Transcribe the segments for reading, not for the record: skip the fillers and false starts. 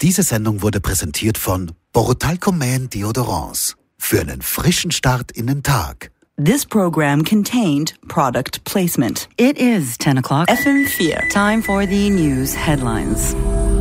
Diese Sendung wurde präsentiert von Borotalcoman Deodorants. Für einen frischen Start in den Tag. This program contained product placement. It is 10 o'clock. FM4. Time for the news headlines.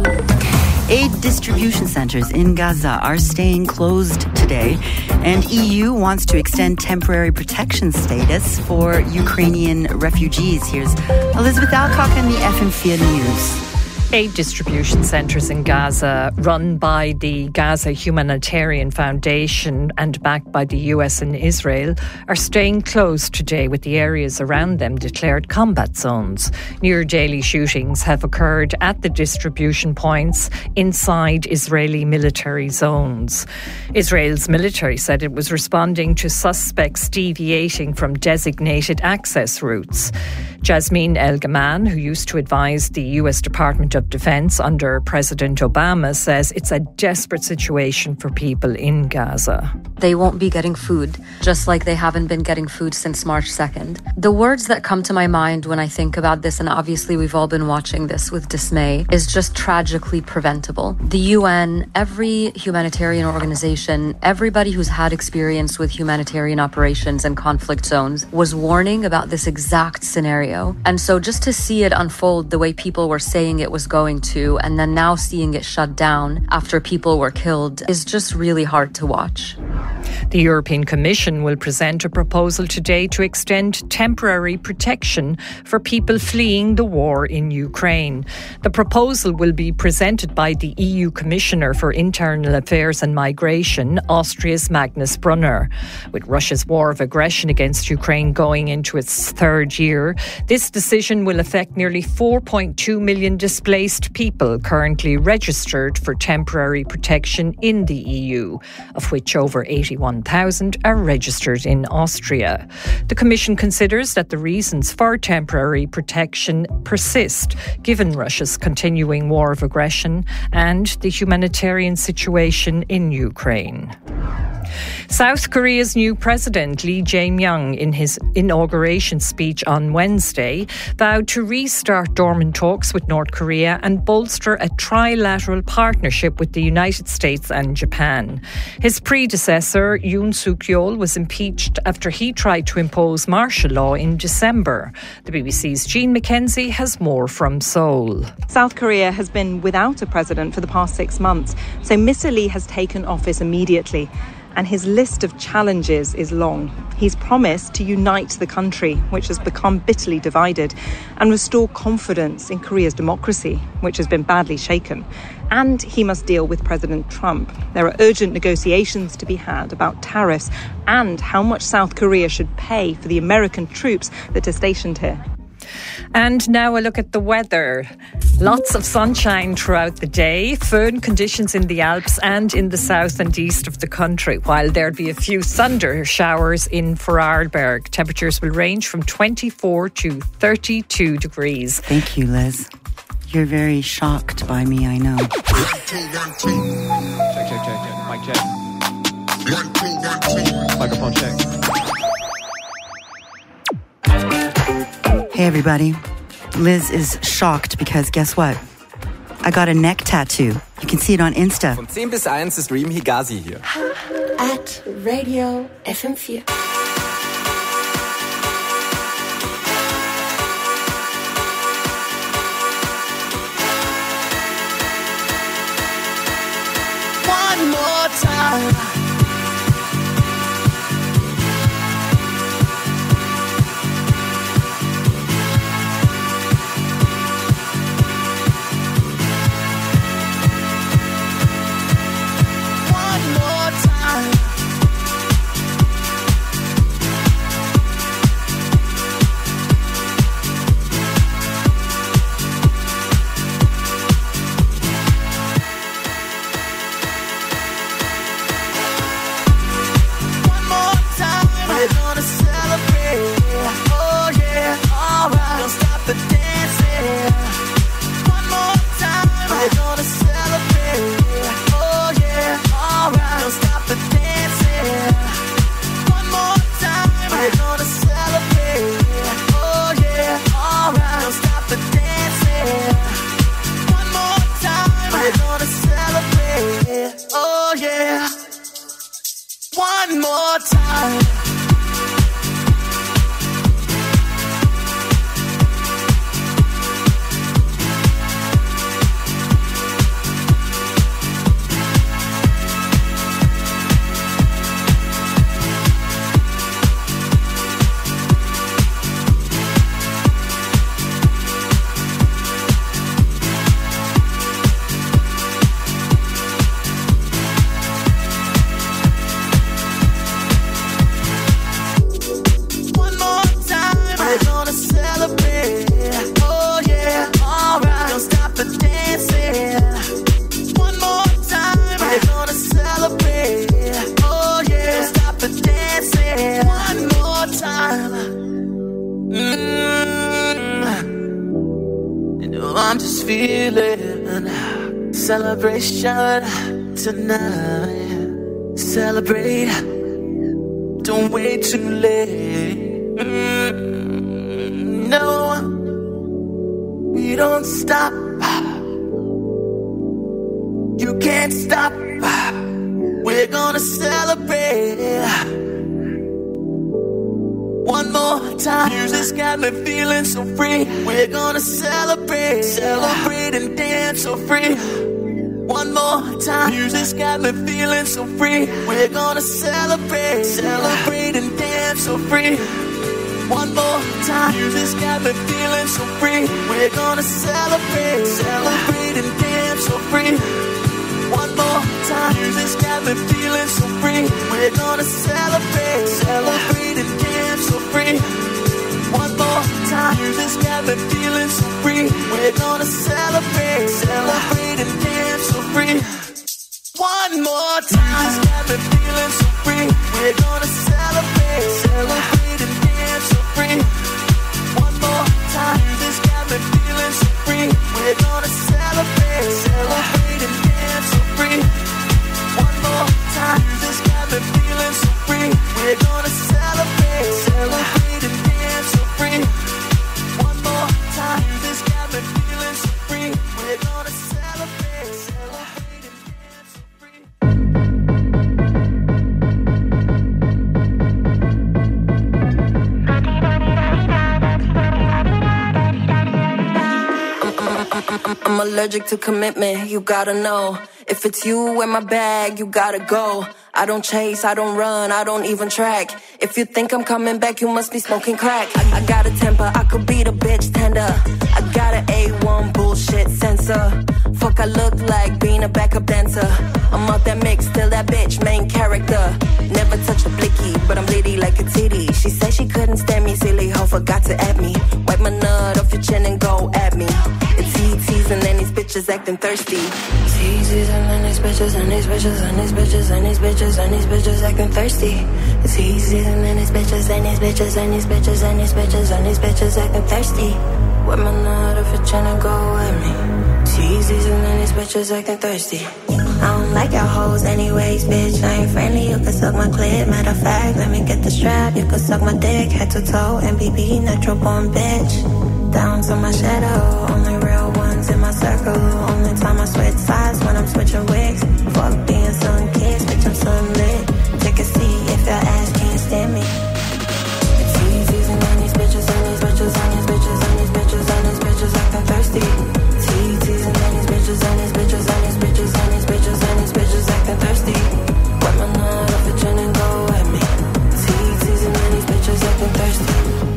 Aid distribution centers in Gaza are staying closed today, and EU wants to extend temporary protection status for Ukrainian refugees. Here's Elizabeth Alcock and the FM4 News. Aid distribution centres in Gaza, run by the Gaza Humanitarian Foundation and backed by the US and Israel, are staying closed today with the areas around them declared combat zones. Near daily shootings have occurred at the distribution points inside Israeli military zones. Israel's military said it was responding to suspects deviating from designated access routes. Jasmine El-Gaman, who used to advise the US Department of Defense under President Obama, says it's a desperate situation for people in Gaza. They won't be getting food, just like they haven't been getting food since March 2nd. The words that come to my mind when I think about this, and obviously we've all been watching this with dismay, is just tragically preventable. The UN, every humanitarian organization, everybody who's had experience with humanitarian operations and conflict zones was warning about this exact scenario. And so just to see it unfold the way people were saying it was going to, and then now seeing it shut down after people were killed, is just really hard to watch. The European Commission will present a proposal today to extend temporary protection for people fleeing the war in Ukraine. The proposal will be presented by the EU Commissioner for Internal Affairs and Migration, Austria's Magnus Brunner. With Russia's war of aggression against Ukraine going into its third year, this decision will affect nearly 4.2 million displaced people currently registered for temporary protection in the EU, of which over 81,000 are registered in Austria. The Commission considers that the reasons for temporary protection persist, given Russia's continuing war of aggression and the humanitarian situation in Ukraine. South Korea's new president, Lee Jae-myung, in his inauguration speech on Wednesday, vowed to restart dormant talks with North Korea and bolster a trilateral partnership with the United States and Japan. His predecessor, Yoon Suk-yeol, was impeached after he tried to impose martial law in December. The BBC's Jean McKenzie has more from Seoul. South Korea has been without a president for the past 6 months, so Mr. Lee has taken office immediately. And his list of challenges is long. He's promised to unite the country, which has become bitterly divided, and restore confidence in Korea's democracy, which has been badly shaken. And he must deal with President Trump. There are urgent negotiations to be had about tariffs and how much South Korea should pay for the American troops that are stationed here. And now a look at the weather. Lots of sunshine throughout the day, firm conditions in the Alps and in the south and east of the country, while there'll be a few thunder showers in Vorarlberg. Temperatures will range from 24 to 32 degrees. Thank you, Liz. You're very shocked by me, I know. Check. Mic check. Microphone check. Hey, everybody. Liz is shocked because guess what? I got a neck tattoo. You can see it on Insta. Von 10 bis 1 ist Reem Higazi hier. At Radio FM4. One more time. more time. I'm just feeling celebration tonight. Celebrate, don't wait too late. No, we don't stop. You can't stop. We're gonna celebrate. One more time. Music's got me feeling so free. We're gonna celebrate. Celebrate and dance so free. One more time. Music's got me feeling so free. We're gonna celebrate. Celebrate and dance so free. One more time. Music's got me feeling so free. We're gonna celebrate. Celebrate and dance so free. One more time. Music's got me feeling so free. We're gonna celebrate. Celebrate and dance so free. One more time. Music's got me feeling so free. We're gonna celebrate. Celebrate and dance so free. One more time. Music's got me feeling so free. We're gonna celebrate. Celebrate and dance so free. One more time. Music's got me feeling so free. We're gonna celebrate. Celebrate and dance so free. One more time. Music's got me feeling so free. We're gonna celebrate. Celebrate and dance so free. One more time. Music's got me feeling so free. We're gonna celebrate. Celebrate and dance so free. I'm allergic to commitment, you gotta know. If it's you in my bag, you gotta go. I don't chase, I don't run, I don't even track. If you think I'm coming back, you must be smoking crack. I got a temper, I could beat a bitch tender. I got an A1 bullshit sensor. Fuck, I look like being a backup dancer. I'm out that mix, still that bitch, main character. Never touched a blicky, but I'm litty like a titty. She said she couldn't stand me, silly hoe forgot to add me. Wipe my nut off your chin and go at me. It's ETs and then these bitches acting thirsty. It's ETs and then these bitches and these bitches and these bitches and these bitches and these bitches acting thirsty. It's ETs and then these bitches and these bitches and these bitches and these bitches and these bitches acting thirsty. Wipe my nut off your chin and go at me. It's ETs and then these bitches acting thirsty. I don't like your hoes anyways, bitch. I ain't friendly, you can suck my clit. Matter of fact, let me get the strap. You can suck my dick, head to toe. MBB, natural born bitch. Down to my shadow, only real ones in my circle. Only time I switch sides when I'm switching wigs. Fuck being sun-kissed, bitch, I'm sunlit. Take a seat if your ass can't stand me. It's easy, and these bitches, and these bitches, and these bitches, and these bitches, and these bitches acting thirsty. It's easy, and these bitches, and these bitches, and these bitches, and these bitches, and these bitches acting thirsty. Wipe my nut off your chin and go at me. It's easy, and these bitches acting thirsty.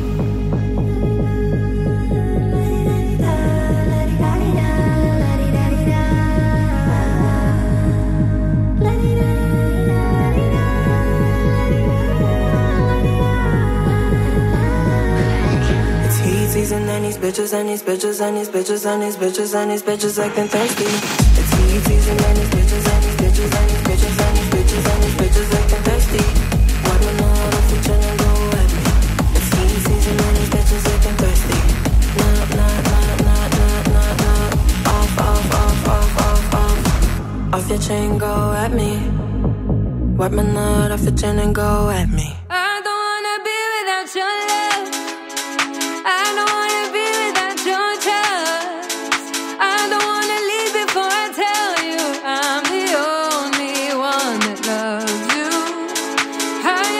And then these bitches and these bitches and these bitches and these bitches and these bitches acting thirsty. It's ETs and then these bitches and these bitches and these bitches and these bitches and these bitches acting thirsty. Wipe my nut off your chin and go at me. It's ETs and then these bitches acting thirsty. Nut, nut, nut, nut, nut, nut, nut. Off, off, off, off, off, off. Off your chin, go at me. Wipe my nut off your chin and go at me. I don't wanna be without your love. I don't wanna be without your trust. I don't wanna leave before I tell you I'm the only one that loves you. I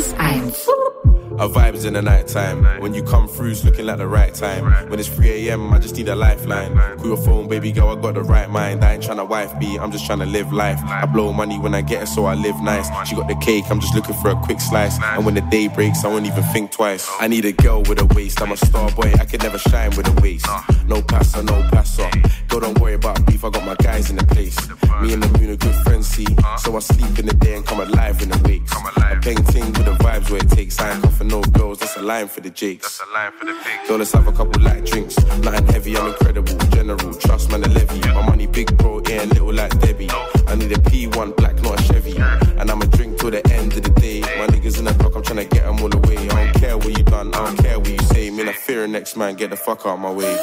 1. Our vibes in the night time. When you come through, it's looking like the right time. When it's 3 a.m, I just need a lifeline. Call your phone, baby girl, I got the right mind. I ain't tryna wife beat, I'm just tryna live life. I blow money when I get it, so I live nice. She got the cake, I'm just looking for a quick slice. And when the day breaks, I won't even think twice. I need a girl with a waist, I'm a star boy, I can never shine with a waist. No passer, no passer. Girl, don't worry about beef, I got my guys in the place. Me and the moon are good friends, see. So I sleep in the day and come alive in the wakes. I bang ting with the vibes where it takes. I ain't coughing no girls, that's a line for the jakes. So let's have a couple light drinks. Nothing heavy, I'm incredible. General, trust man, the levy. My money big, bro, yeah, little like Debbie. I need a P1 black, not a Chevy. And I'ma drink till the end of the day. My niggas in the block, I'm tryna get them all away. I don't care what you done, I don't care what you say. Man, I fear the next man, get the fuck out my way.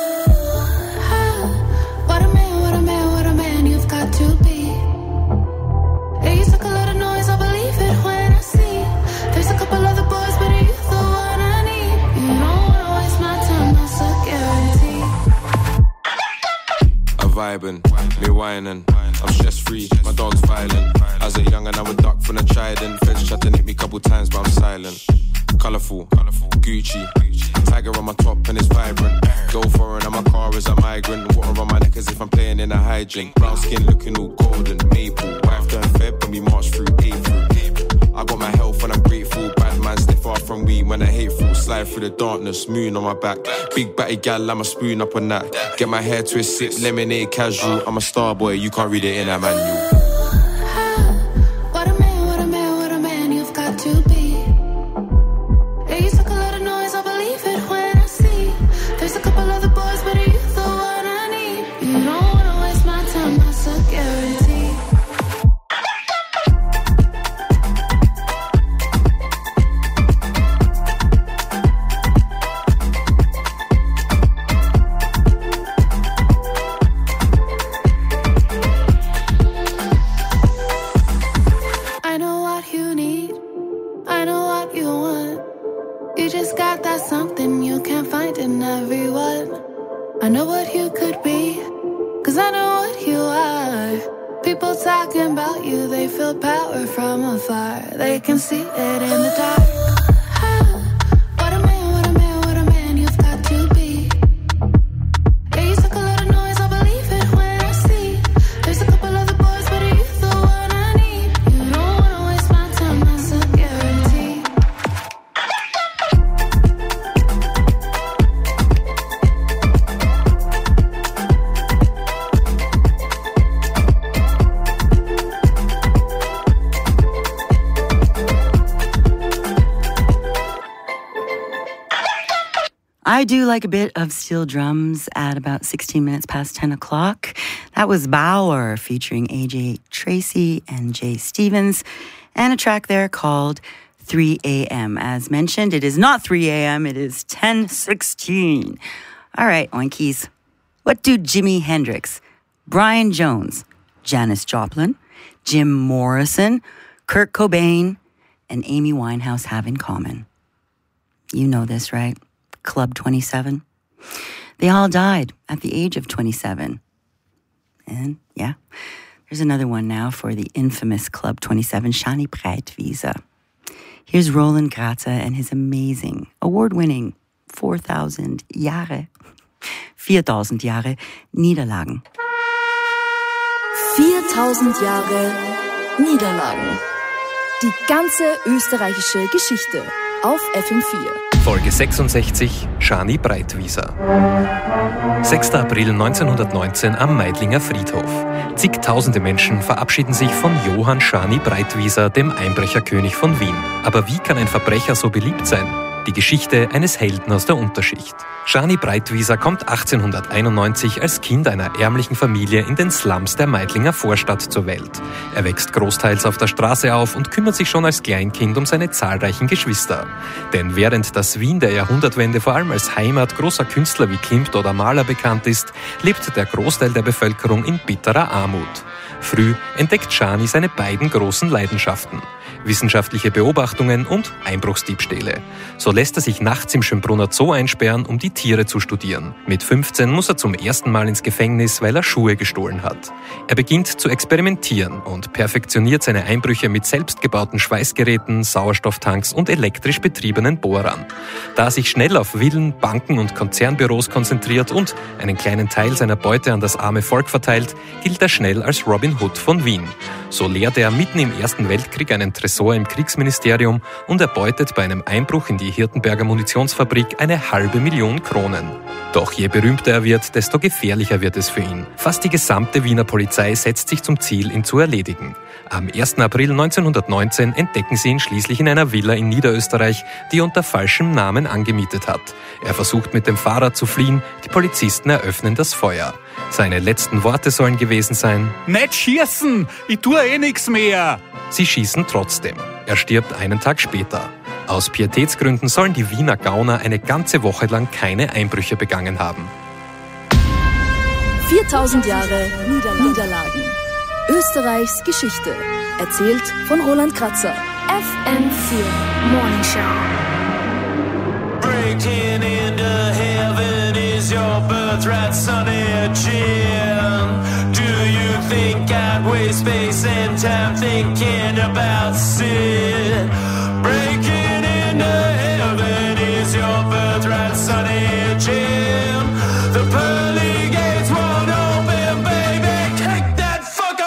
What a man you've got to be. Yeah, you took a lot of noise, I believe it when I see. There's a couple other boys, but are you the one I need? You don't wanna waste my time, that's a guarantee. I'm vibing, me whining. I'm stress free, my dog's violent. As a youngin', I would duck from the trident. Feds tried to nick me a couple times, but I'm silent. Colourful, Gucci. Tiger on my top and it's vibrant. Go foreign on my car as a migrant. Water on my neck as if I'm playing in a hydrant. Brown skin looking all golden, maple. Wife turned Feb when we march through April. I got my health and I'm grateful. Bad man stay far from weed when I hateful. Slide through the darkness, moon on my back. Big batty gal, I'm a spoon up on that. Get my hair twist, sip lemonade casual. I'm a star boy, you can't read it in a manual. What a man you've got to be. Yeah, you took a lot of noise, I believe it when I see. There's a couple other boys, but are you the one I need? You don't wanna waste my time, that's a guarantee. I know what you need, I know what you want. You just got that something you can't find in everyone. I know what you could be, 'cause I know what you are. People talking about you, they feel power from afar. They can see it in the dark. What a man you've got to be. Yeah, you took a lot of noise, I believe it when I see. There's a couple other boys, but are you the one I need? You don't wanna waste my time, that's a guarantee. I do like a bit of steel drums at about 16 minutes past 10 o'clock. That was Bauer featuring AJ Tracy and Jay Stevens, and a track there called 3 a.m. As mentioned, it is not 3 a.m., it is 10:16. All right, Oinkies. What do Jimi Hendrix, Brian Jones, Janis Joplin, Jim Morrison, Kurt Cobain, and Amy Winehouse have in common? You know this, right? Club 27. They all died at the age of 27. And yeah, there's another one now for the infamous Club 27, Shani Breitwieser. Here's Roland Grazer and his amazing, award-winning 4,000 Jahre Niederlagen. 4000 Jahre Niederlagen. Die ganze österreichische Geschichte auf FM4. Folge 66, Shani Breitwieser. 6. April 1919 am Meidlinger Friedhof. Zigtausende Menschen verabschieden sich von Johann Shani Breitwieser, dem Einbrecherkönig von Wien. Aber wie kann ein Verbrecher so beliebt sein? Die Geschichte eines Helden aus der Unterschicht. Shani Breitwieser kommt 1891 als Kind einer ärmlichen Familie in den Slums der Meidlinger Vorstadt zur Welt. Er wächst großteils auf der Straße auf und kümmert sich schon als Kleinkind um seine zahlreichen Geschwister. Denn während das Wien der Jahrhundertwende vor allem als Heimat großer Künstler wie Klimt oder Mahler bekannt ist, lebt der Großteil der Bevölkerung in bitterer Armut. Früh entdeckt Shani seine beiden großen Leidenschaften: wissenschaftliche Beobachtungen und Einbruchsdiebstähle. So lässt er sich nachts im Schönbrunner Zoo einsperren, um die Tiere zu studieren. Mit 15 muss er zum ersten Mal ins Gefängnis, weil er Schuhe gestohlen hat. Er beginnt zu experimentieren und perfektioniert seine Einbrüche mit selbstgebauten Schweißgeräten, Sauerstofftanks und elektrisch betriebenen Bohrern. Da er sich schnell auf Villen, Banken und Konzernbüros konzentriert und einen kleinen Teil seiner Beute an das arme Volk verteilt, gilt er schnell als Robin Hood von Wien. So leert er mitten im Ersten Weltkrieg einen Tresor im Kriegsministerium und erbeutet bei einem Einbruch in die Hirtenberger Munitionsfabrik eine 500.000 Kronen. Doch je berühmter er wird, desto gefährlicher wird es für ihn. Fast die gesamte Wiener Polizei setzt sich zum Ziel, ihn zu erledigen. Am 1. April 1919 entdecken sie ihn schließlich in einer Villa in Niederösterreich, die er unter falschem Namen angemietet hat. Er versucht mit dem Fahrrad zu fliehen, die Polizisten eröffnen das Feuer. Seine letzten Worte sollen gewesen sein: Nicht schießen, ich tue nix mehr. Sie schießen trotzdem. Er stirbt einen Tag später. Aus Pietätsgründen sollen die Wiener Gauner eine ganze Woche lang keine Einbrüche begangen haben. 4000 Jahre Niederlagen. Österreichs Geschichte. Erzählt von Roland Kratzer. FM4 Morning Show. Breaking into heaven is your birthright, sonny Jim. Do you think I'd waste space and time thinking about sin? Breaking into heaven is your birthright, sonny Jim. The pearly gates won't open, baby. Take that fucker!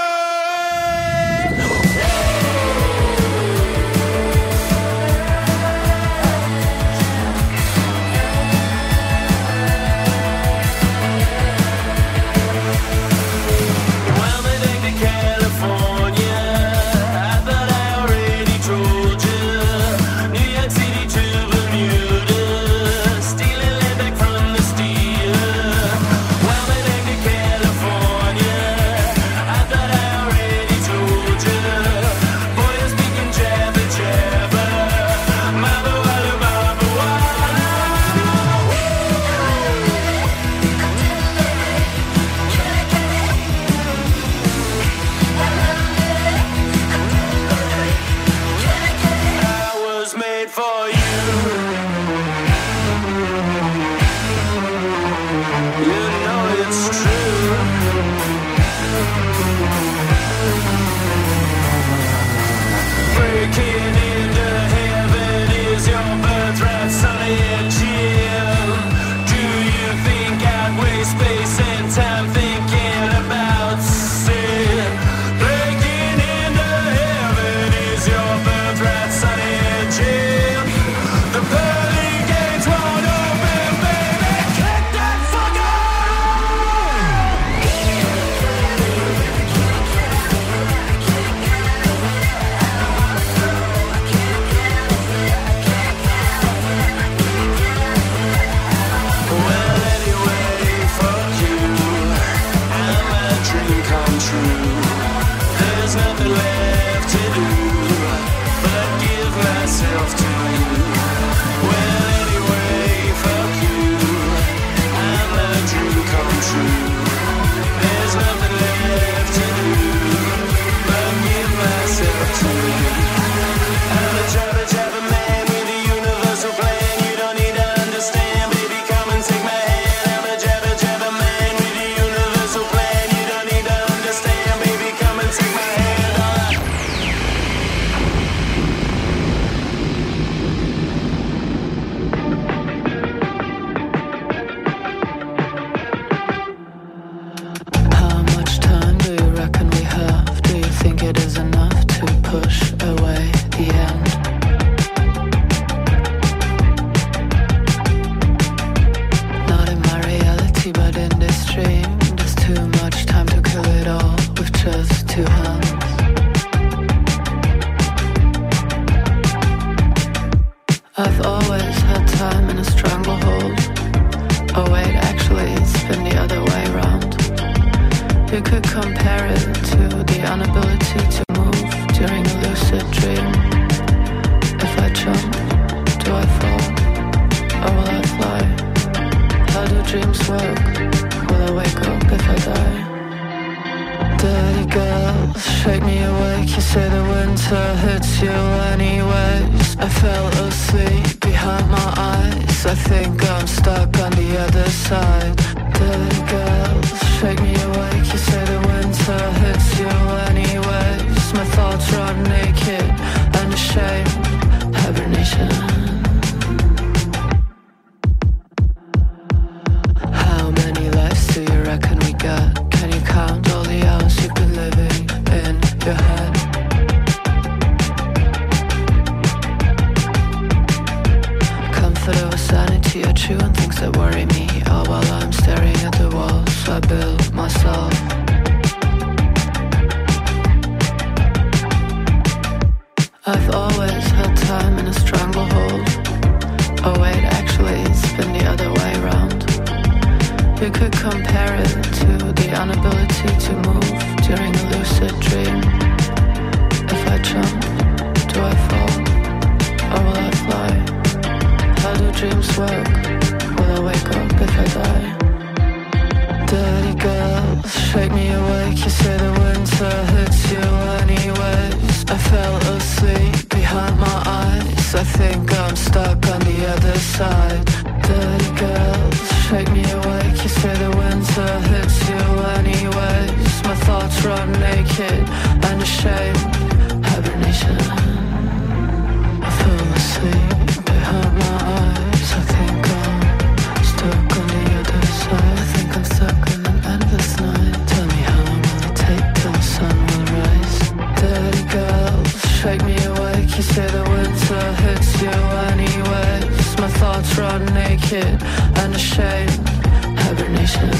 Well, they take to California. I thought I already told you. New York City to Bermuda, stealing land back from the stealer. Well, they take to California. I thought I already told you. Boy, you're speaking jabber jabber. Mama walla mama walla. I was made for you. You know it's true. Breaking into heaven is your birthright, sonny and Jim. Do you think I'd waste space and time thinking about sin? Breaking into heaven is your birthright, sonny and Jim. The pearly gates won't open, baby. Kick that fucker! Well, anyway, fuck you. And my dream come true. There's nothing left to do but give myself to you. Well, anyway, fuck you. And my dream come true. There's nothing left to do but give myself to you. I'm a jabber jabber man with a universal plan. You don't need to understand, baby, come and take my hand. I'm a jabber jabber man with a universal plan. You don't need to understand, baby, come and take my hand. How much time do you reckon we have? Do you think it is enough to push away the end? Not in my reality, but in this dream, there's too much time to kill it all with just two hands. I've always had time in a stranglehold. Oh wait, actually it's been the other way around. You could compare it to the inability to move during a lucid dream. If I jump, do I fall? Or will I fly? How do dreams work? Will I wake up if I die? Dirty girls shake me awake. You say the winter hits you anyways. I fell asleep behind my eyes. I think I'm stuck on the other side. Dirty girls, shake me awake. You say the winter hits you anyways. My thoughts run naked and ashamed. Hibernation. How many lives do you reckon we got? Can you count all the hours you've been living in your head? Comfort over sanity are chewing things that worry me. All while I'm staring at the walls I built myself. I've always had time in a stranglehold. Oh wait, actually it's been the other way around. You could compare it to the inability to move during a lucid dream. If I jump, do I fall? Or will I fly? How do dreams work? Will I wake up if I die? Dirty girls, shake me awake. You say the winter hits you anyways. I fell asleep behind my eyes. I think I'm stuck on the other side. Dirty girls, shake me awake. You say the winter hits you anyways. My thoughts run naked and ashamed. Hibernation. I fell asleep behind my eyes. I think I'm stuck on the other side. I think I'm stuck in an endless night. Tell me how long will it take till the sun will rise? Dirty girls, shake me awake. You say the winter hits you anyways. My thoughts run naked and ashamed. Hibernation.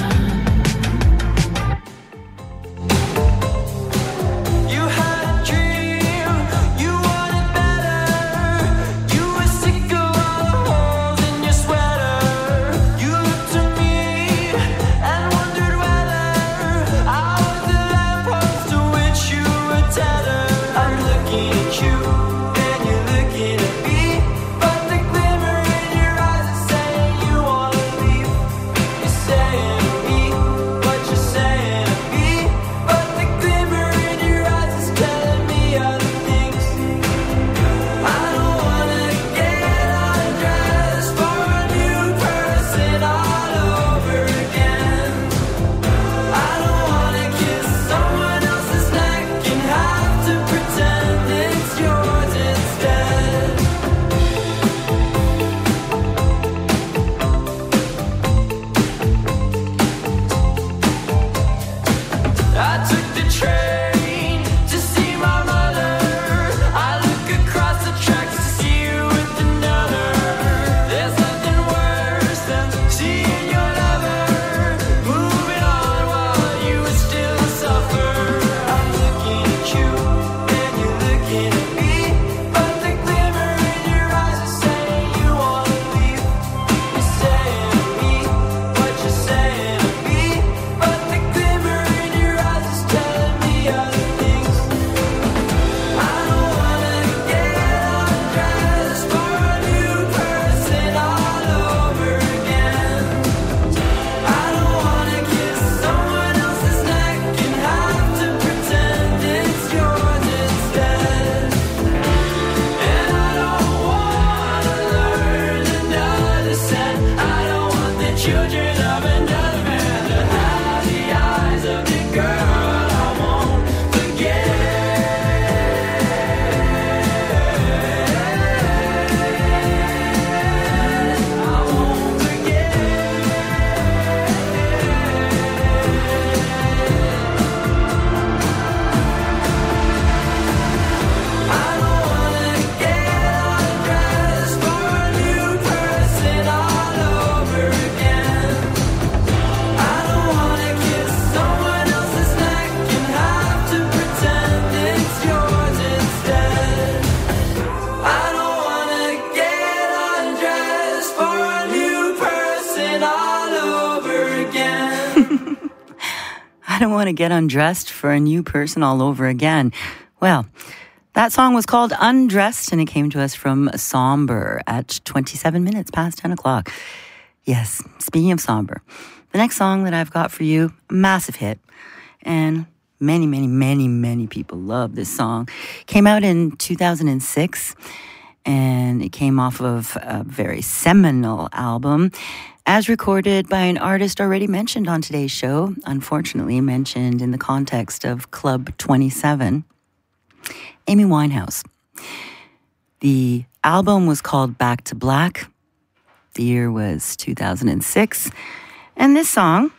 I don't want to get undressed for a new person all over again. Well, that song was called Undressed, and it came to us from Somber at 27 minutes past 10 o'clock. Yes, speaking of Somber, the next song that I've got for you, massive hit. And Many people love this song. Came out in 2006, and it came off of a very seminal album, as recorded by an artist already mentioned on today's show, unfortunately mentioned in the context of Club 27, Amy Winehouse. The album was called Back to Black. The year was 2006. And this song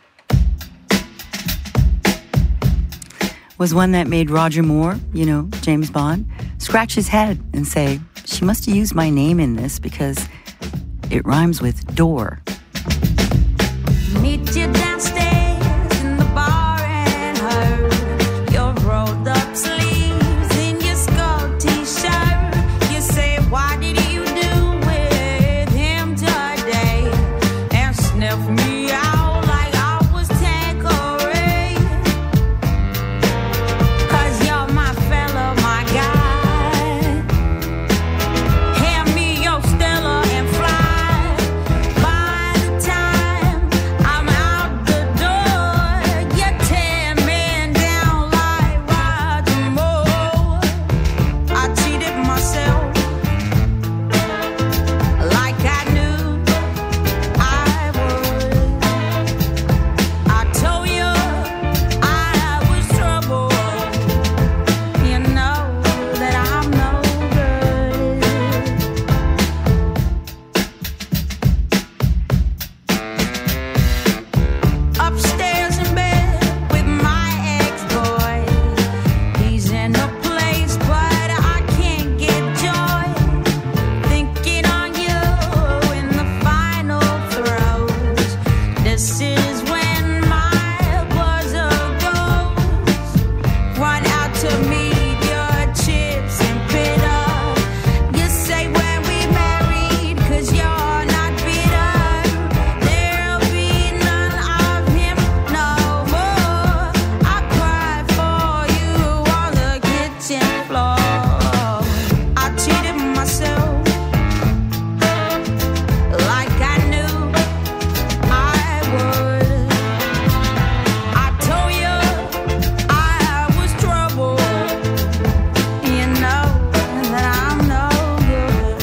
was one that made Roger Moore, James Bond, scratch his head and say, she must have used my name in this because it rhymes with door. Meet you downstairs in the bar and heard your rolled up sleeves in your skull t-shirt. You say, why did you do with him today? And sniff me out like I was Tanqueray. 'Cause you're my fella, my guy. Hand me your Stella and fly. By the time I'm out the door, you tear me down like Roger Moore. I cheated myself like I knew I would. I told you I was trouble. You know that I'm no good. Upstairs in bed with my ex-boy. He's in a place, but I can't get joy. Thinking on you in the final throes. This is when my buzzer goes. Run out to meet your chips and bitter. You say when we married, 'cause you're not bitter. There'll be none of him no more. I cried for you on the kitchen floor. I cheated myself like I knew I would. I told you I was trouble. You know that I'm no good.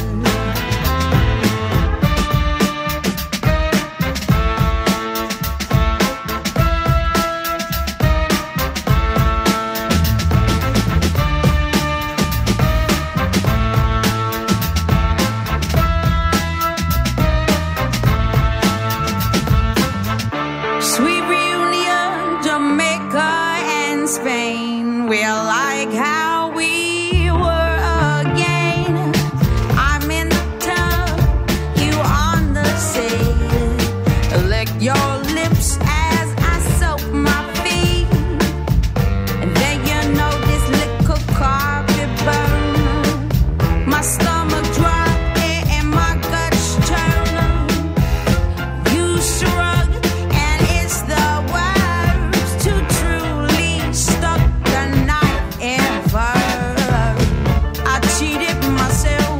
Sweet reunion, Jamaica and Spain. We're like how we were again. I'm in the tub, you on the sea. Lick your lips as I soak my feet. And then you know this little carpet burn. My stomach drop and my guts turn. You shrug and it's the worst to truly stuck the knife ever. I cheated myself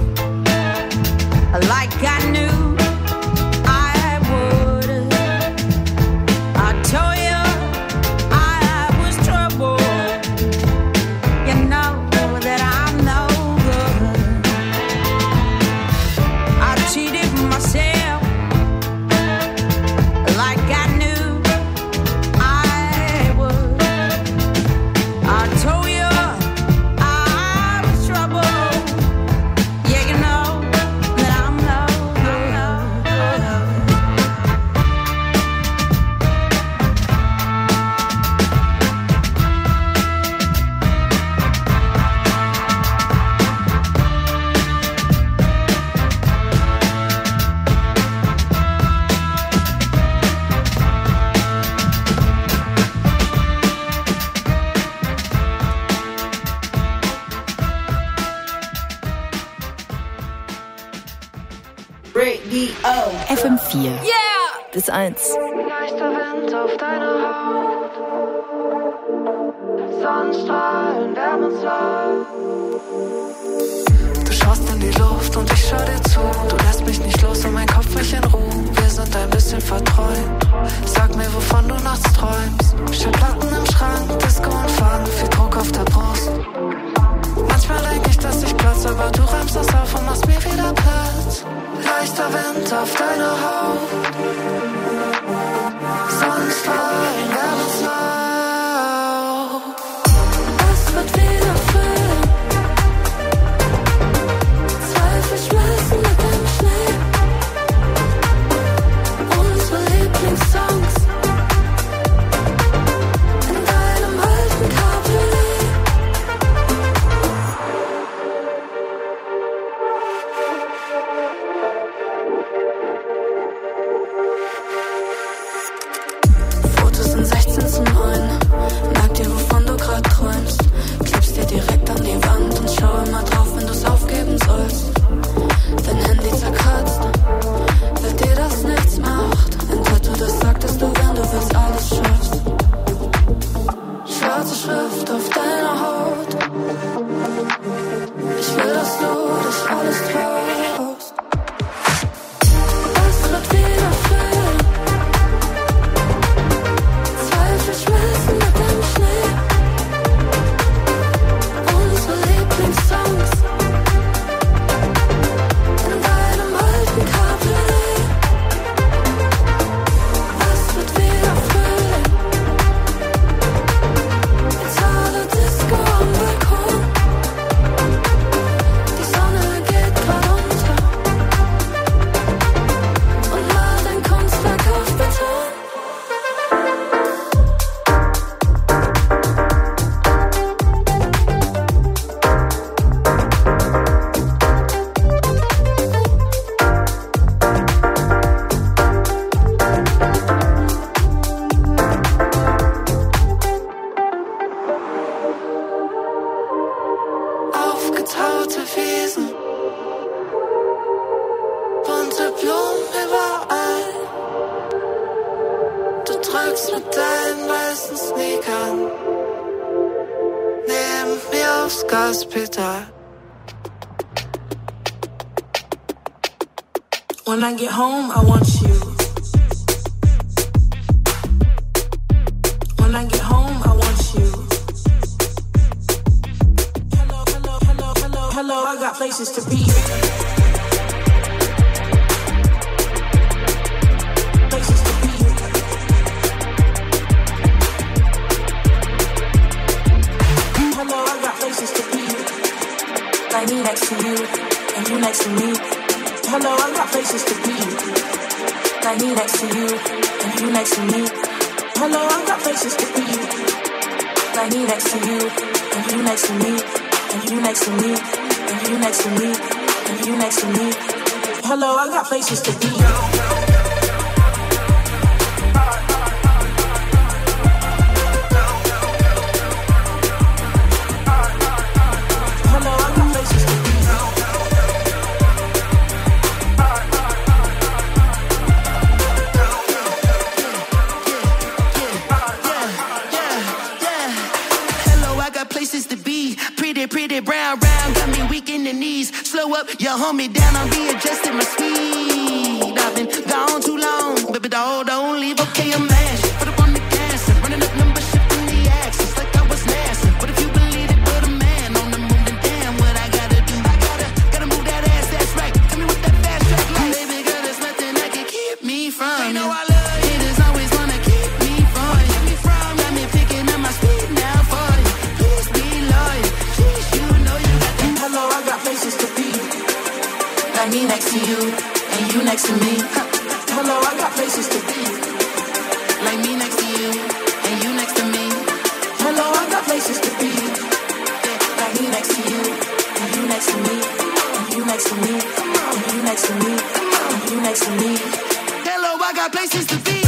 like I knew I would. I told you I was trouble. You know that I'm no good. I cheated myself like I knew I would. I told you I was trouble. Yeah, you know that I'm no good. FM4 Yeah! bis 1. Leichter Wind auf deiner Haut, Sonnenstrahlen wärmen uns auf. Du schaust in die Luft und ich schau dir zu. Du lässt mich nicht los und mein Kopf mich in Ruhe. Wir sind ein bisschen verträumt. Sag mir, wovon du nachts träumst. Schallplatten im Schrank, Disco auf deine Haut. Sonnenstrahl, Werbeslau. Es wird wieder Frühling. Zweifel schmeißen mit dem Schnee. Unsere Lieblingssongs in deinem alten Cabriolet. Fotos in 16:9. Merk dir, wovon du grad träumst. Klebst dir direkt an die Wand und schau immer drauf, wenn du's aufgeben sollst. Dein Handy zerkratzt, weil dir das nichts macht. Ein Tattoo, das sagt, dass du, wenn du willst, alles schaffst. Schwarze Schrift auf deiner Haut. Ich will, dass du dich alles traust. Es wird wieder Frühling. Zweifel schmeißen mit dem Schnee. Unsere Lieblingssongs in deinem alten Cabriolet. Es wird wieder Frühling. Jetzt alle Disco am Balkon. Die Sonne geht grad unter. Und mal dein Kunstwerk auf Beton. Aufgetaute Wiesen, bunte Blumen überall. Du drückst mit deinen weißen Sneakern neben mir aufs Gaspedal. When I get home, I want you. When I get home, I want you. Hello, hello, hello, hello, hello. I got places to be. Places to be. Hello, I got places to be. Like me next to you, and you next to me. Hello, I got places to be. Like me next to you, and you next to me. Hello, I got places to be. Like me next to you, and you next to me, and you next to me, and you next to me, and you next to me. Hello, I got places to be. Hello, I got places to be. Hello, I got places to be. Pretty, pretty brown, round, got me weak in the knees. Slow up, you hold me down, I'm readjusting my speed. I've been gone too long, baby, don't leave, okay, I'm mad. Put up on the gas, and running up numbers, shifting the axis like I was NASA. What if you believe it, put a man on the moon, then damn, what I gotta do? I gotta move that ass, that's right. Tell me what that fast track like. Baby girl, there's nothing that can keep me from you. Know I love you. Haters always wanna keep me from you. Got me picking up my speed now for you. Please be loyal. Please, you know you got that. Hello, I got places to be. Like me next to you, and you next to me. Hello, I got places to be. Like me next to you, and you next to me. Hello, I got places to be. Like me next to you, and you next to me, and you next to me, and you next to me, and you next to me. Hello, I got places to be.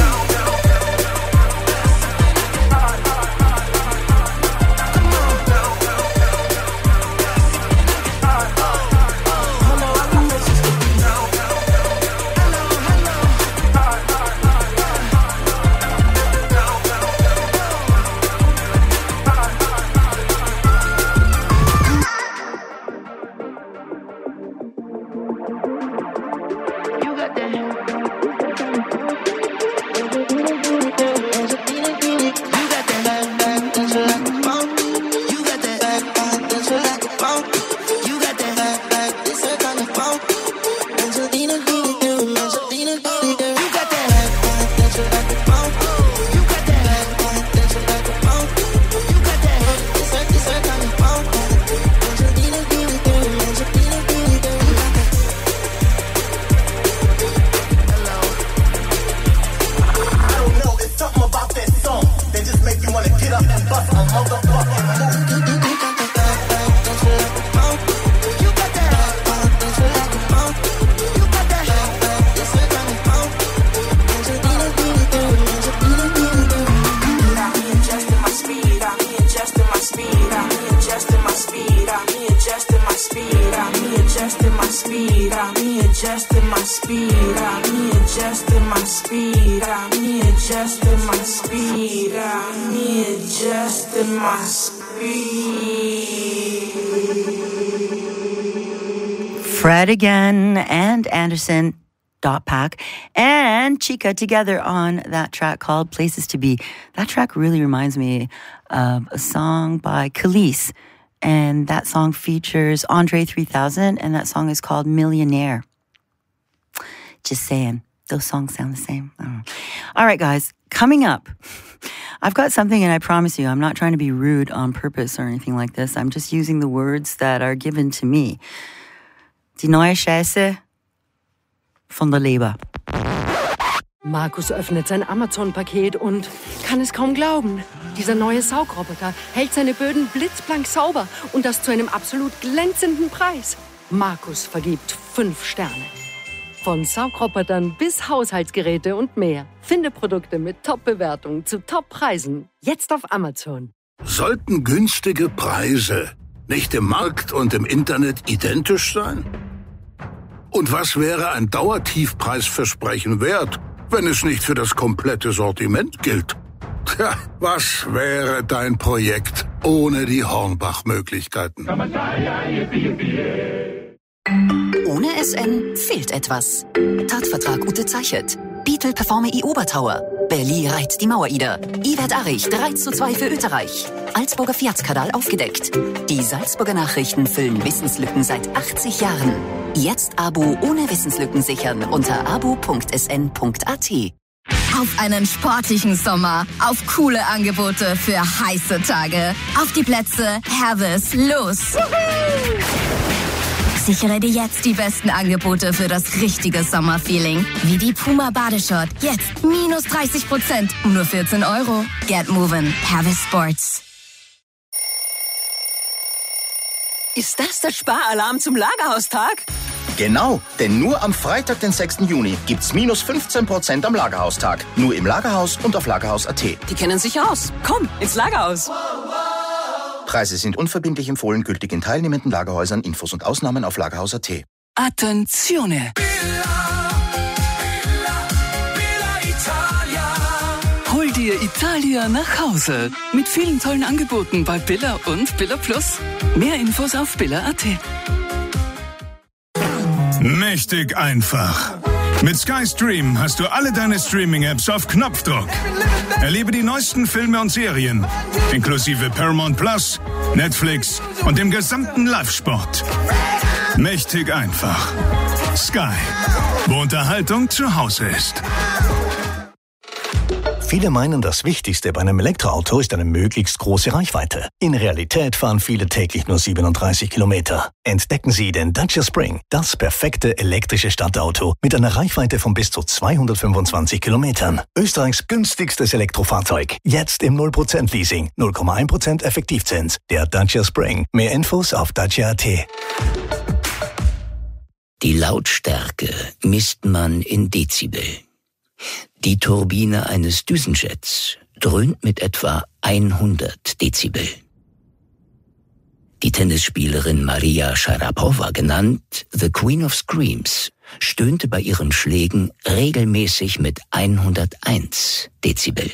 me adjusting my speed. Me adjusting my speed. Me adjusting my speed. Me adjusting my speed. Fred again and Anderson, Dot Pack, and Chica together on that track called Places to Be. That track really reminds me of a song by Khalees, and that song features Andre 3000, and that song is called Millionaire. Just saying, those songs sound the same. I don't know. All right, guys, coming up, I've got something, and I promise you, I'm not trying to be rude on purpose or anything like this. I'm just using the words that are given to me. Die neue Scheiße von der Leber. Markus öffnet sein Amazon-Paket und kann es kaum glauben. Dieser neue Saugroboter hält seine Böden blitzblank sauber und das zu einem absolut glänzenden Preis. Markus vergibt 5 Sterne. Von Saugrobotern bis Haushaltsgeräte und mehr. Finde Produkte mit Top-Bewertungen zu Top-Preisen. Jetzt auf Amazon. Sollten günstige Preise nicht im Markt und im Internet identisch sein? Und was wäre ein Dauertiefpreisversprechen wert, wenn es nicht für das komplette Sortiment gilt? Tja, was wäre dein Projekt ohne die Hornbach-Möglichkeiten? Ohne SN fehlt etwas. Tatvertrag Ute Zeichert. Beetle Performe i Obertauer. Berli reiht die Mauer-Ida. Iwert Arich 3:2 für Österreich. Salzburger Fiat-Skandal aufgedeckt. Die Salzburger Nachrichten füllen Wissenslücken seit 80 Jahren. Jetzt Abo ohne Wissenslücken sichern unter abo.sn.at. Auf einen sportlichen Sommer, auf coole Angebote für heiße Tage. Auf die Plätze, Herves, los! Sichere dir jetzt die besten Angebote für das richtige Sommerfeeling. Wie die Puma Badeshort. Jetzt minus 30%, nur 14 €. Get moving, Herves Sports. Ist das der Sparalarm zum Lagerhaustag? Genau, denn nur am Freitag, den 6. Juni, gibt's minus 15% am Lagerhaustag. Nur im Lagerhaus und auf Lagerhaus.at. Die kennen sich aus. Komm, ins Lagerhaus. Preise sind unverbindlich empfohlen, gültig in teilnehmenden Lagerhäusern. Infos und Ausnahmen auf Lagerhaus.at. Attenzione! Hol dir Italia nach Hause. Mit vielen tollen Angeboten bei Billa und Billa Plus. Mehr Infos auf Billa.at. Mächtig einfach. Mit Sky Stream hast du alle deine Streaming-Apps auf Knopfdruck. Erlebe die neuesten Filme und Serien, inklusive Paramount Plus, Netflix und dem gesamten Live-Sport. Mächtig einfach. Sky, wo Unterhaltung zu Hause ist. Viele meinen, das Wichtigste bei einem Elektroauto ist eine möglichst große Reichweite. In Realität fahren viele täglich nur 37 Kilometer. Entdecken Sie den Dacia Spring, das perfekte elektrische Stadtauto mit einer Reichweite von bis zu 225 Kilometern. Österreichs günstigstes Elektrofahrzeug. Jetzt im 0% Leasing, 0,1% Effektivzins. Der Dacia Spring. Mehr Infos auf dacia.at. Die Lautstärke misst man in Dezibel. Die Turbine eines Düsenjets dröhnt mit etwa 100 Dezibel. Die Tennisspielerin Maria Sharapova, genannt The Queen of Screams, stöhnte bei ihren Schlägen regelmäßig mit 101 Dezibel.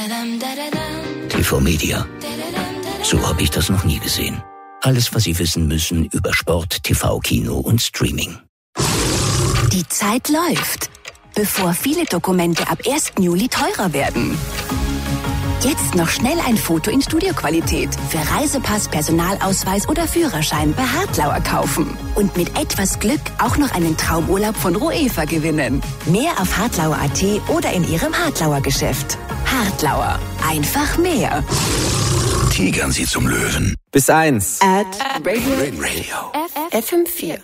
TV Media. So habe ich das noch nie gesehen. Alles, was Sie wissen müssen über Sport, TV, Kino und Streaming. Die Zeit läuft, bevor viele Dokumente ab 1. Juli teurer werden. Jetzt noch schnell ein Foto in Studioqualität für Reisepass, Personalausweis oder Führerschein bei Hartlauer kaufen. Und mit etwas Glück auch noch einen Traumurlaub von Roefa gewinnen. Mehr auf hartlauer.at oder in Ihrem Hartlauer Geschäft. Hartlauer. Einfach mehr. Tigern Sie zum Löwen. Bis 1. At Radio. FM4.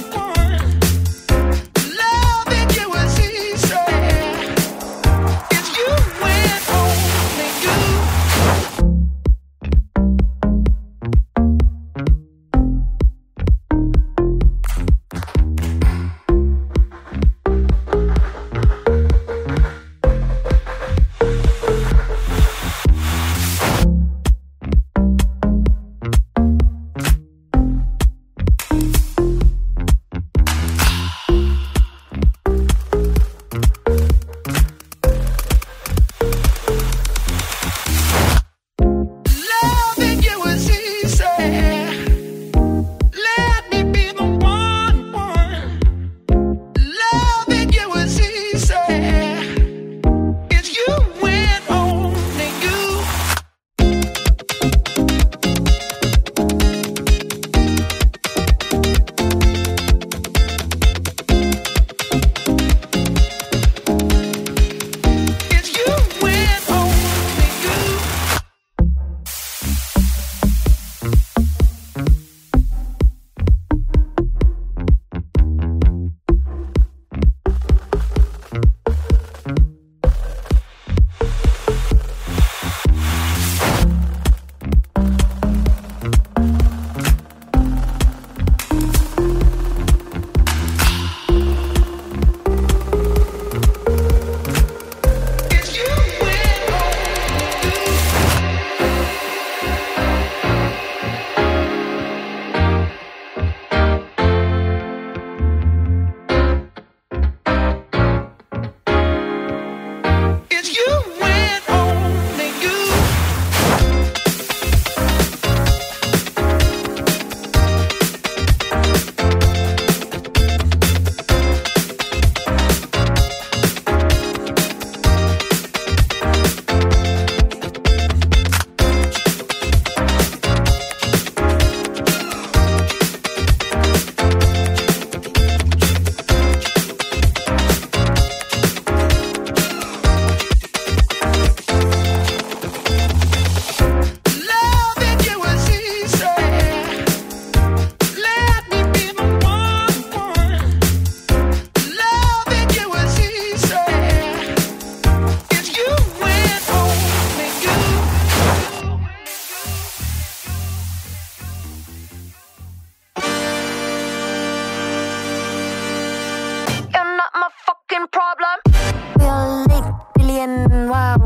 It's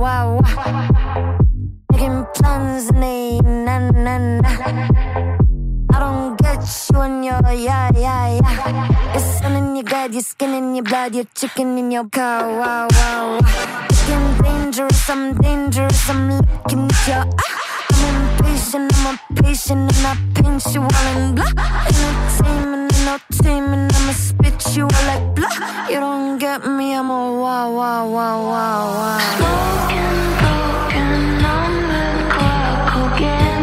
wow. Making plans and they na. I don't get you in your yeah. Your sun in your gut, your skin in your blood, your chicken in your cow, wow. Looking dangerous, I'm dangerous, I'm looking at your I'm impatient, I'm a patient, and I paint you all in black. Entertainment, no taming, I'ma spit you all like blah. You don't get me, I'm a wow. Broken on the clock again.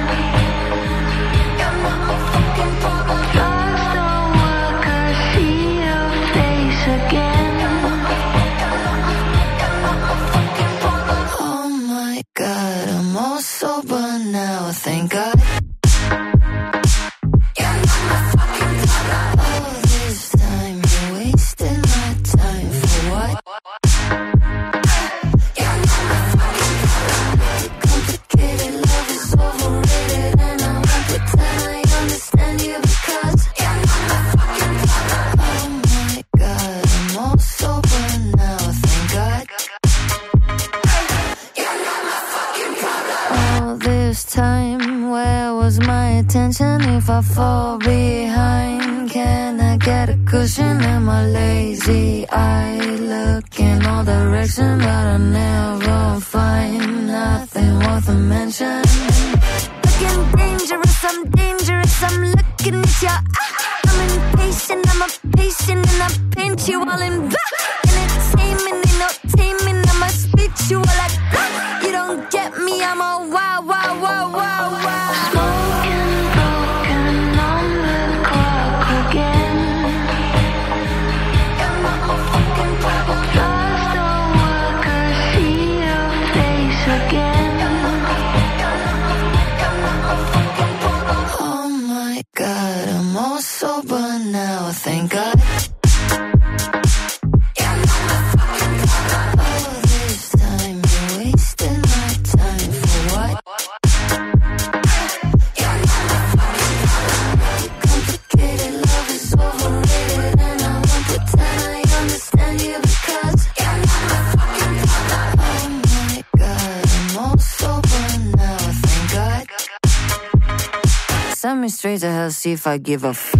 Your motherfucking problem. Lost don't work, I see your face again. Oh my God, I'm all sober now, thank God. Oh, this time you're wasting my time for what? Complicated love is overrated, and I won't pretend I understand you because oh my God, I'm all sober now, thank God. All this time, where was my attention? If I fall behind, can I get a cushion? Am I lazy? I look in all directions, but I never find nothing worth a mention. Looking dangerous, I'm looking at your I'm impatient, I'm a patient, and I paint you all in black. Entertainment, ain't no taming, I'ma spit you all like black. You don't get me, I'm a wow. Broken on the clock again. Your motherfucking problem. Lost don't work, I see your face again. Oh my God, I'm all sober now, thank God. Oh, this time you're wasting my time for what? Complicated love is overrated, and I won't pretend I understand you because oh my God, I'm all sober now, thank God. Send me straight to hell, see if I give a f.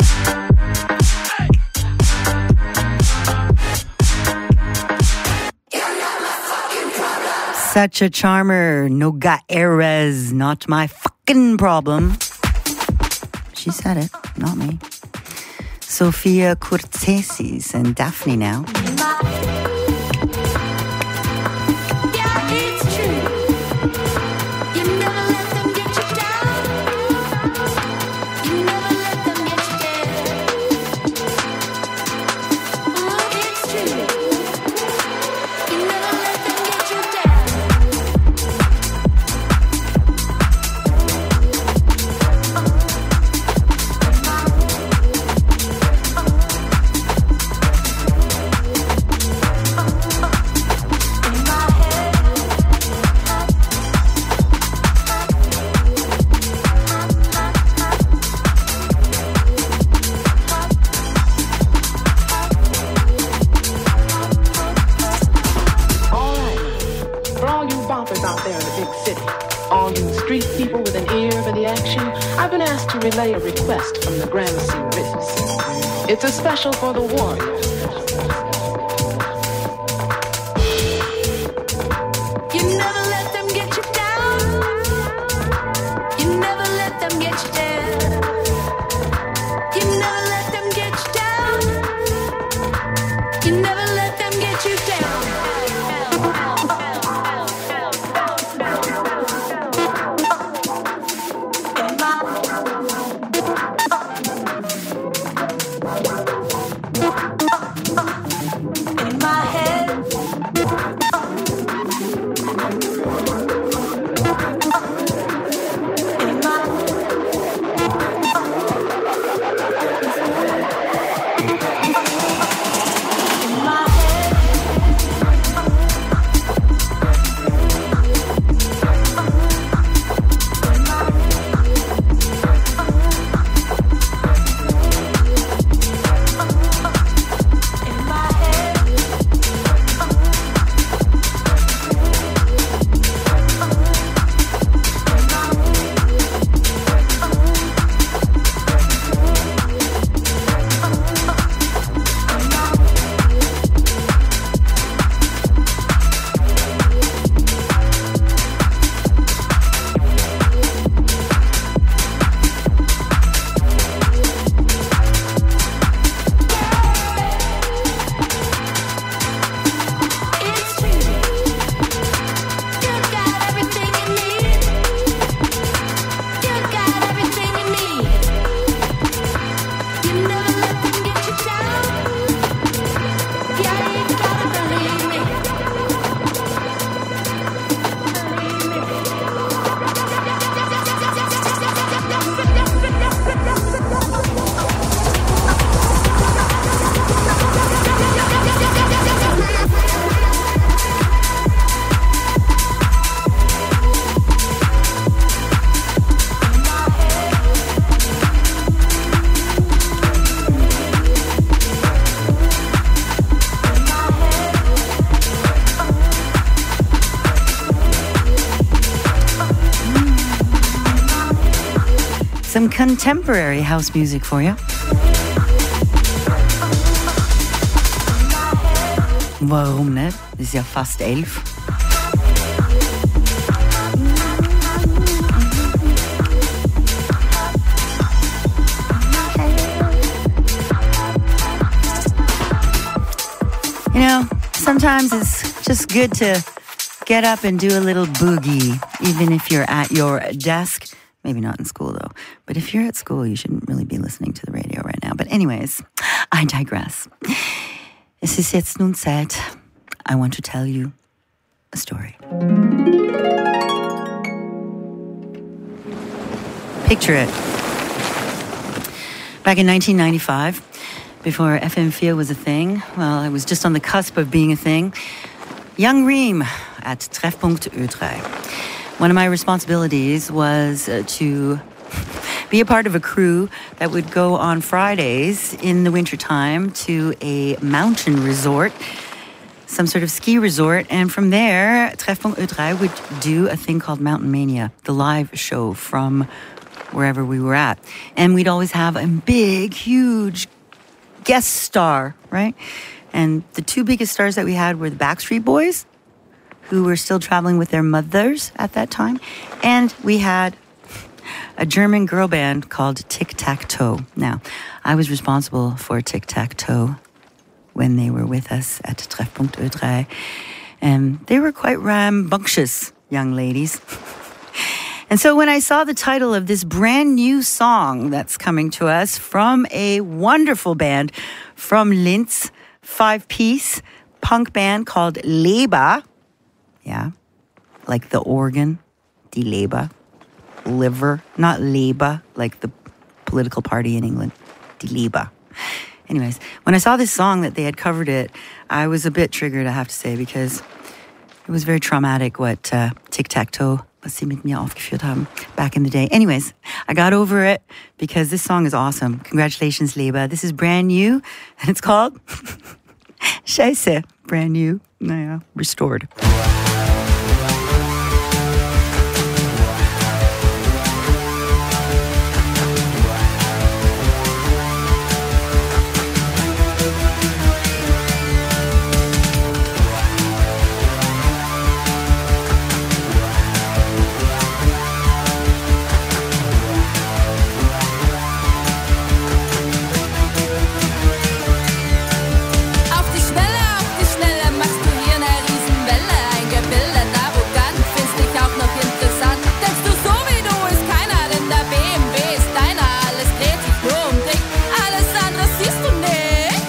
Such a charmer, Noga Erez, not my fucking problem. She said it, not me. Sophia Kurtsesis and Daphne now. Relay a request from the Gramercy Riffs. It's a special for the warriors. You never let them get you down. You never let them get you down. You never let them get you down. You never let them get you down. contemporary house music for you. Warum nicht? Ist ja fast 11. You know, sometimes it's just good to get up and do a little boogie, even if you're at your desk. Maybe not in school, though. But if you're at school, you shouldn't really be listening to the radio right now. But anyways, I digress. Es ist jetzt nun Zeit. I want to tell you a story. Picture it. Back in 1995, before FM4 was a thing, well, I was just on the cusp of being a thing. Young Reem at Treffpunkt Ö3. One of my responsibilities was to be a part of a crew that would go on Fridays in the wintertime to a mountain resort, some sort of ski resort. And from there, Treffpunkt Ö3 would do a thing called Mountain Mania, the live show from wherever we were at. And we'd always have a big, huge guest star, right? And the two biggest stars that we had were the Backstreet Boys, who were still traveling with their mothers at that time. And we had a German girl band called Tic Tac Toe. Now, I was responsible for Tic Tac Toe when they were with us at Treffpunkt Ö3. And they were quite rambunctious young ladies. And so when I saw the title of this brand new song that's coming to us from a wonderful band from Linz, 5-piece punk band called Leber. Yeah, like the organ, die Leber. Liver, not Labour, like the political party in England. Die Leber. Anyways, when I saw this song that they had covered it, I was a bit triggered, I have to say, because it was very traumatic what Tic-Tac-Toe, was sie mit mir aufgeführt haben back in the day. Anyways, I got over it because this song is awesome. Congratulations, Leber. This is brand new, and it's called Scheiße. Brand new. Naja, restored. Auf die Schnelle machst du hier eine Riesenwelle, ein Gebilde, arrogant, findest dich auch noch interessant. Denkst du, so wie du ist keiner, denn der BMW ist deiner, alles dreht sich nur um dich, alles andere siehst du nicht.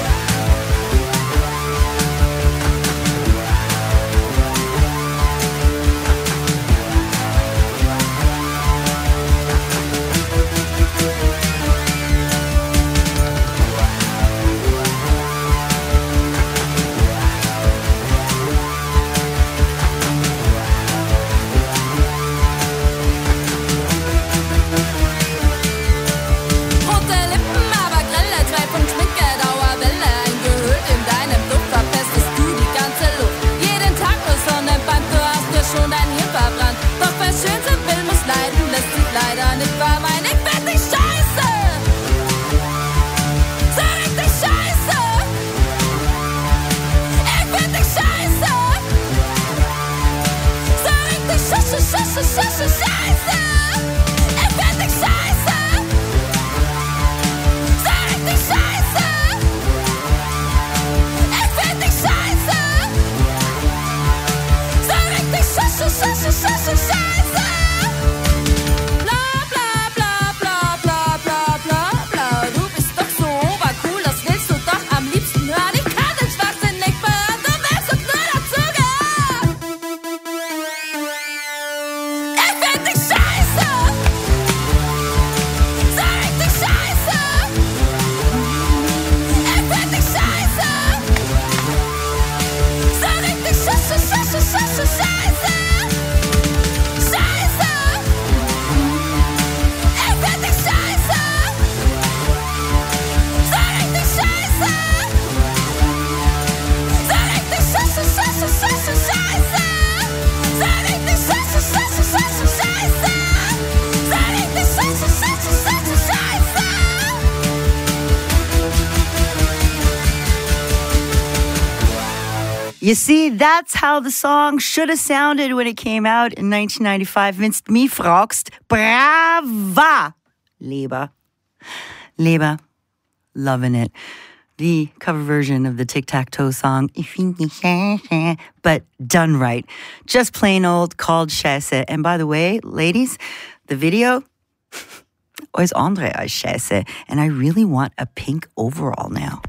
Rote Lippen, aber grelle, 2 Pfund Schminke, Dauerwelle, eingehüllt in deinem Duft, verpestest du die ganze Luft. Jeden Tag nur Sonnenbrand, du hast dir schon dein Hirn verbrannt. Doch wer schön sein will, muss leiden, lässt sich leider nicht vermeiden. Ich find dich scheiße! So richtig scheiße! Ich find dich scheiße! So richtig scheiße! Ich find dich scheiße! So richtig scheiße! Ich find dich scheiße! So richtig scheiße! Bla bla bla bla bla bla bla bla. Du bist doch so obercool, das willst du doch am liebsten hören. Ich kann den Schwachsinn nicht behören, du willst uns nur dazugehören. Ich find You see, that's how the song should have sounded when it came out in 1995. Wenn du mich fragst, brava, Lieber. Loving it. The cover version of the Tic-Tac-Toe song, but done right. Just plain old called Scheiße. And by the way, ladies, the video, is andere als Scheiße. And I really want a pink overall now.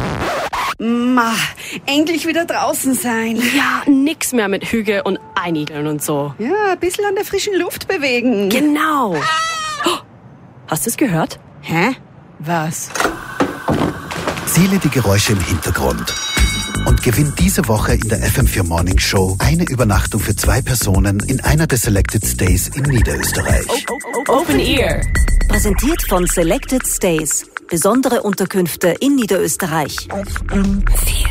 Endlich wieder draußen sein. Ja, nix mehr mit Hüge und Einigeln und so. Ja, ein bisschen an der frischen Luft bewegen. Genau. Hast du es gehört? Hä? Was? Ziele die Geräusche im Hintergrund und gewinnt diese Woche in der FM4 Morning Show eine Übernachtung für 2 Personen in einer der Selected Stays in Niederösterreich. Open Ear. Präsentiert von Selected Stays. Besondere Unterkünfte in Niederösterreich. FM4.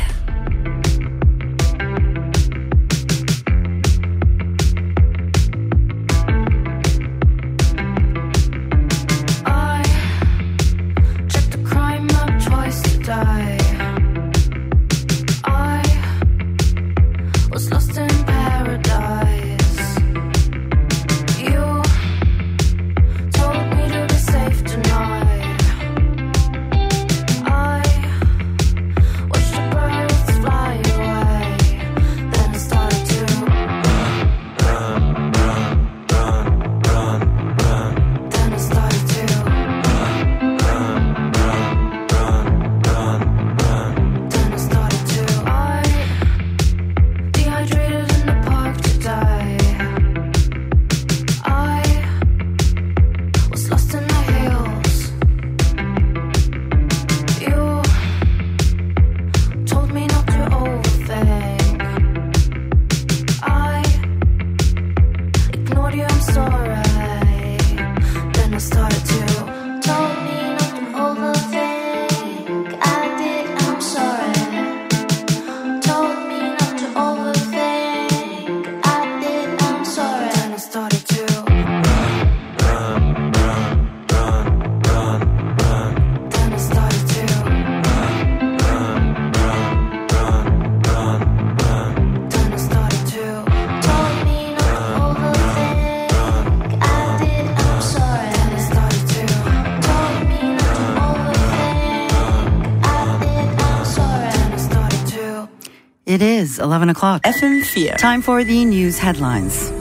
It is 11 o'clock. FM4. Time for the news headlines.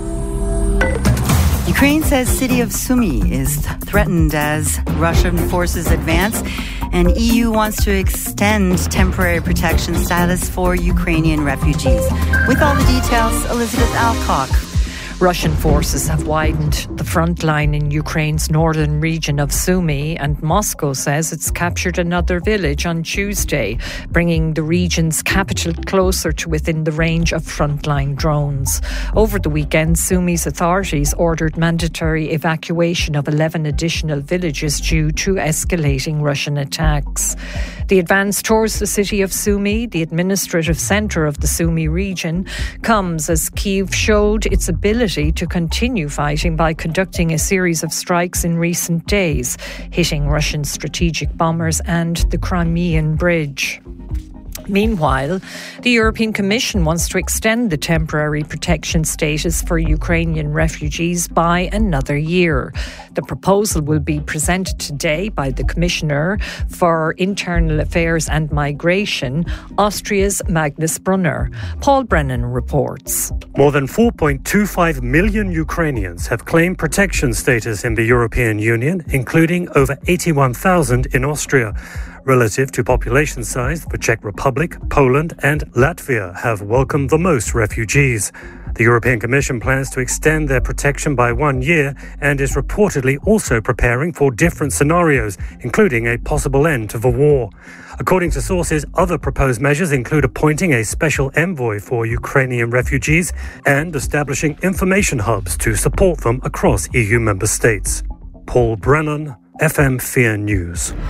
Ukraine says city of Sumy is threatened as Russian forces advance, and EU wants to extend temporary protection status for Ukrainian refugees. With all the details, Elizabeth Alcock. Russian forces have widened the front line in Ukraine's northern region of Sumy, and Moscow says it's captured another village on Tuesday, bringing the region's capital closer to within the range of frontline drones. Over the weekend, Sumy's authorities ordered mandatory evacuation of 11 additional villages due to escalating Russian attacks. The advance towards the city of Sumy, the administrative centre of the Sumy region, comes as Kyiv showed its ability to continue fighting by conducting a series of strikes in recent days, hitting Russian strategic bombers and the Crimean Bridge. Meanwhile, the European Commission wants to extend the temporary protection status for Ukrainian refugees by another year. The proposal will be presented today by the Commissioner for Internal Affairs and Migration, Austria's Magnus Brunner. Paul Brennan reports. More than 4.25 million Ukrainians have claimed protection status in the European Union, including over 81,000 in Austria. Relative to population size, the Czech Republic, Poland and Latvia have welcomed the most refugees. The European Commission plans to extend their protection by 1 year and is reportedly also preparing for different scenarios, including a possible end to the war. According to sources, other proposed measures include appointing a special envoy for Ukrainian refugees and establishing information hubs to support them across EU member states. Paul Brennan, FM4 News.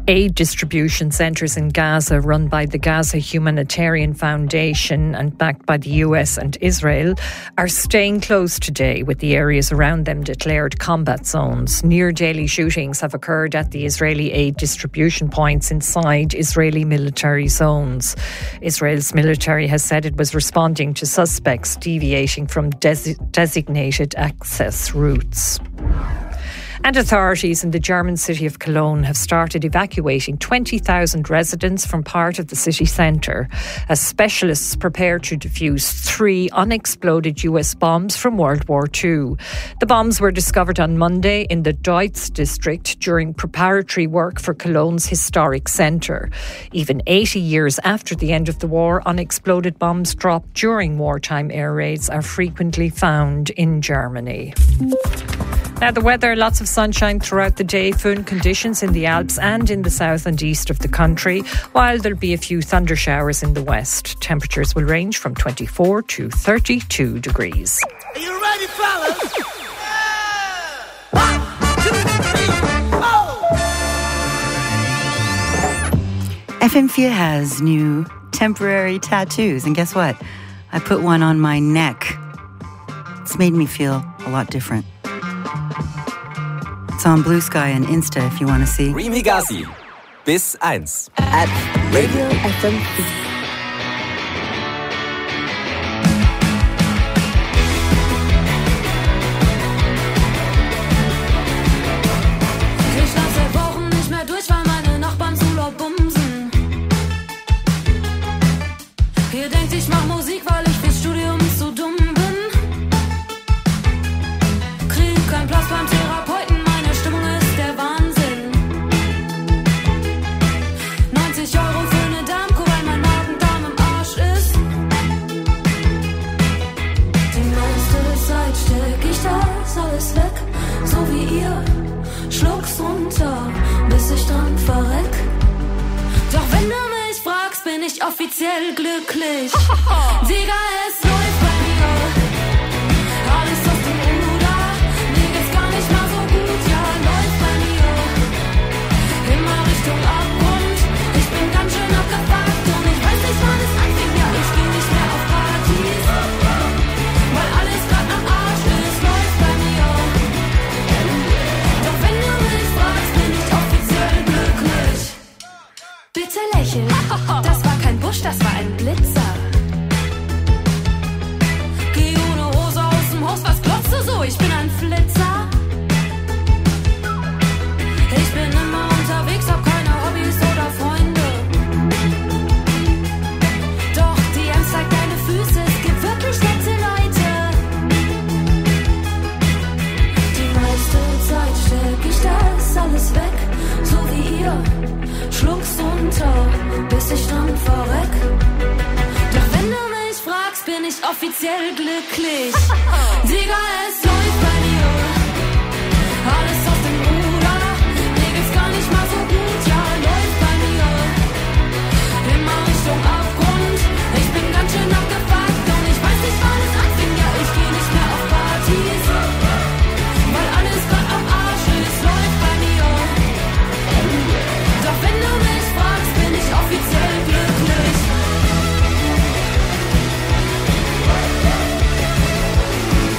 Aid distribution centres in Gaza run by the Gaza Humanitarian Foundation and backed by the US and Israel are staying closed today, with the areas around them declared combat zones. Near daily shootings have occurred at the Israeli aid distribution points inside Israeli military zones. Israel's military has said it was responding to suspects deviating from designated access routes. And authorities in the German city of Cologne have started evacuating 20,000 residents from part of the city centre as specialists prepare to defuse 3 unexploded US bombs from World War II. The bombs were discovered on Monday in the Deutz district during preparatory work for Cologne's historic centre. Even 80 years after the end of the war, unexploded bombs dropped during wartime air raids are frequently found in Germany. Now the weather, lots of sunshine throughout the day, föhn conditions in the Alps and in the south and east of the country, while there'll be a few thunder showers in the west. Temperatures will range from 24 to 32 degrees. Are you ready, fellas? FM4 has new temporary tattoos, and guess what? I put one on my neck. It's made me feel a lot different. It's on Blue Sky and Insta if you want to see. Reem Higazi. Bis 1. At Radio FM4. Ich schlaf seit Wochen nicht mehr durch, weil meine Nachbarn zu laut bumsen. Ihr denkt, ich mach Musik, weil ich fürs Studium zu dumm bin. Krieg keinen Platz beim Therapeuten, meine Stimmung ist der Wahnsinn. 90 € für eine Darmkur, weil mein Magen-Darm im Arsch ist. Die meiste Zeit steck ich das alles weg, so wie ihr. Schluck's runter, bis ich dran verreck. Doch wenn du mich fragst, bin ich offiziell glücklich. Digga, es läuft bei mir. Alles aus dem Ruder. Mir geht's gar nicht mal so gut, ja, läuft bei mir. Immer Richtung Abgrund. Ich bin ganz schön abgefuckt und ich weiß nicht, wann es anfängt. Ja, ich geh nicht mehr auf Partys, weil alles grad am Arsch ist, läuft bei mir. Doch wenn du mich fragst, bin ich offiziell glücklich. Bitte lächeln, das war kein Busch, das war ein Blitzer. Geh ohne Hose aus dem Haus, was glotzt du so? Ich bin ein Flitzer. Ich bin immer unterwegs, hab keine Hobbys oder Freunde. Doch die Ems zeigt deine Füße, es gibt wirklich nette Leute. Die meiste Zeit steck ich das alles weg, so wie ihr. Schluck's runter, bis ich dran verreck. Doch wenn du mich fragst, bin ich offiziell glücklich. Digga, es läuft bei mir. Alles aus dem Ruder. Mir geht's gar nicht mal so gut, ja, läuft bei mir. Immer Richtung Abgrund. Ich bin ganz schön abgefuckt und ich weiß nicht, wann es anfängt. Ja, ich geh nicht mehr auf Partys, weil alles grad am Arsch ist, läuft bei mir. Doch wenn du mich fragst, bin ich offiziell glücklich.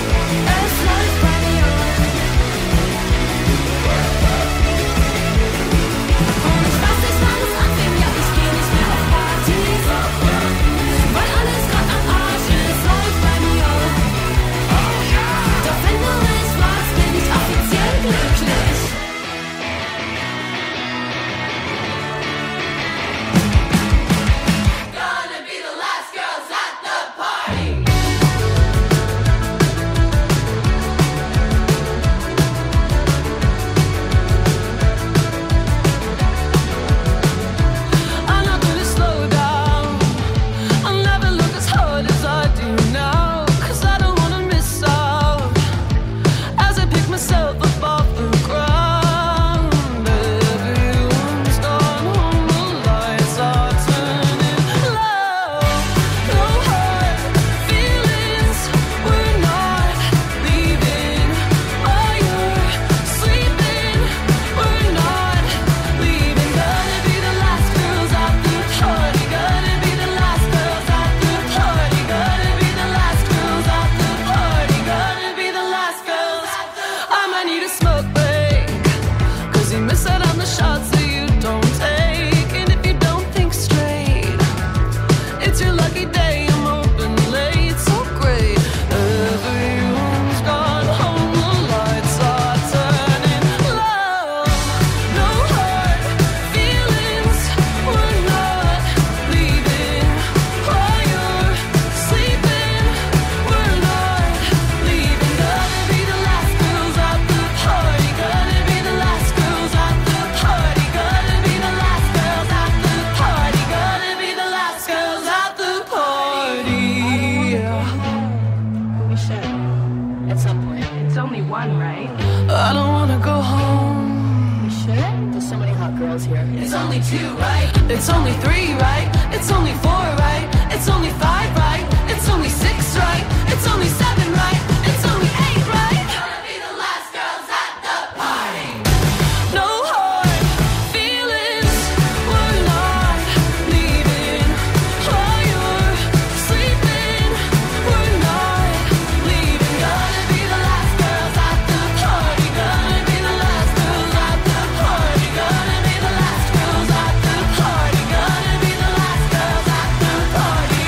At some point. It's only one, right? I don't wanna go home. We should? There's so many hot girls here. It's only 2, right? It's only 3, right? It's only 4, right? It's only 5, right? It's only 6, right? It's only 7, right? It's only 8, right? Gonna be the last girls at the party. No hard feelings, we're not leaving. While you're sleeping, we're not leaving. Gonna be the last girls at the party. Gonna be the last girls at the party. Gonna be the last girls at the party. Gonna be the last girls at the party.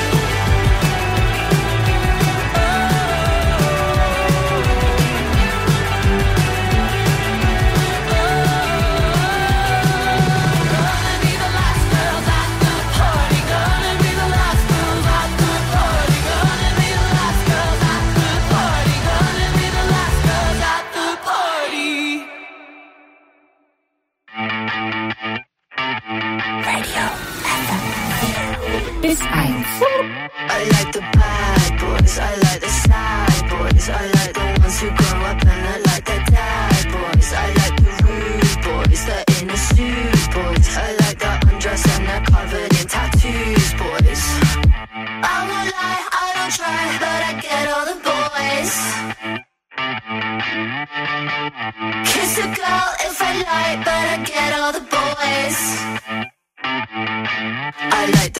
Bis 1. I like the bad boys, I like the sad boys, I like the ones who grow up and look like their dad boys, I like the rude boys, the in a suit